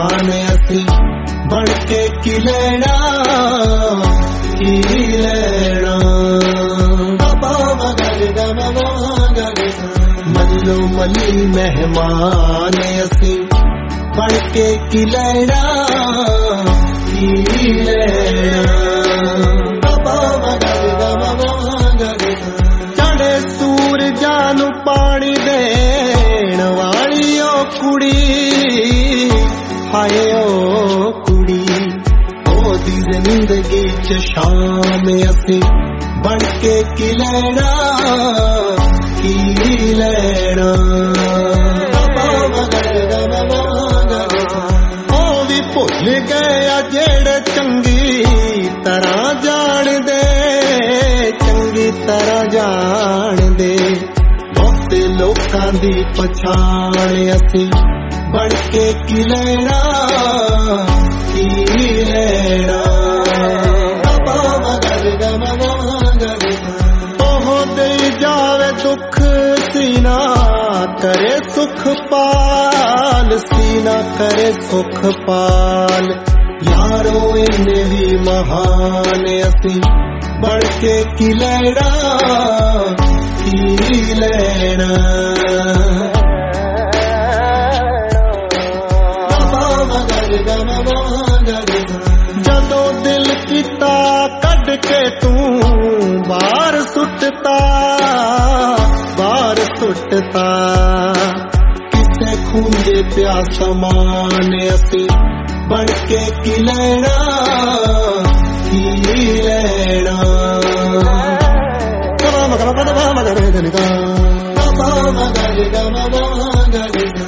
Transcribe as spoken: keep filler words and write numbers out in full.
ਮਹਿਮਾਨ ਅਸੀਂ ਬਣ ਕੇ ਕੀ ਲੈਣਾ ਕੀ ਲੈਣਾ ਬਾਬਾ ਮਗਰ ਗਮ ਮਗਰ ਮੱਲੋ ਮੱਲੀ ਮਹਿਮਾਨ ਅਸੀਂ ਬਣ ਕੇ ਕੀ ਲੈਣਾ ਕੀ ਲੈਣਾ ਬਾਬਾ ਮਗਰ ਗਮ ਮਗਰ ਚੜੇ ਸੂਰਜਾਂ ਨੂੰ ਪਾਣੀ ਦੇਣ ਵਾਲੀ ਓ ਕੁੜੀ ਹਾਏ ਓ ਕੁੜੀ ਉਹਦੀ ਜ਼ਿੰਦਗੀ ਚ ਸ਼ਾਮ ਅਸੀਂ ਬਣ ਕੇ ਕੀ ਲੈਣਾ ਕੀ ਲੈਣਾ ਬਾਬਾ ਮਗਰ ਗਮ ਮਗਰ ਉਹ ਵੀ ਭੁੱਲ ਗਏ ਆ ਜਿਹੜੇ ਚੰਗੀ ਤਰ੍ਹਾਂ ਜਾਣਦੇ ਚੰਗੀ ਤਰ੍ਹਾਂ ਜਾਣਦੇ ਬਹੁਤੇ ਲੋਕਾਂ ਦੀ ਪਛਾਣ ਅਸੀਂ ਬਣ ਕੇ ਕੀ ਲੈਣਾ ਕੀ ਲੈਣਾ ਬਾਬਾ ਮਗਰ ਗਮ ਮਗਰ ਉਹ ਦੇ ਜਾਵੇ ਦੁੱਖ ਸੀਨਾ ਕਰੇ ਸੁਖ ਪਾਲ ਸੀਨਾ ਕਰੇ ਸੁਖ ਪਾਲ ਯਾਰੋ ਇਹਨੇ ਵੀ ਮਹਾਨ ਅਸੀਂ ਬਣ ਕੇ ਕੀ ਲੈਣਾ ਕੀ ਲੈਣਾ ਬਾਬਾ ਮਗਰ ਗਮ ਮਗਰ ਜਦੋਂ ਦਿਲ ਕੀਤਾ ਕੱਢ ਕੇ ਤੂੰ ਬਾਹਰ ਸੁੱਟਤਾ ਬਾਹਰ ਸੁੱਟਤਾ ਕਿਸੇ ਖੂੰਜੇ ਪਿਆ ਸਮਾਨ ਅਸੀਂ ਬਣ ਕੇ ਕੀ ਲੈਣਾ ਕੀ ਲੈਣਾ ਬਾਬਾ ਮਗਰ ਗਮ ਮਗਰ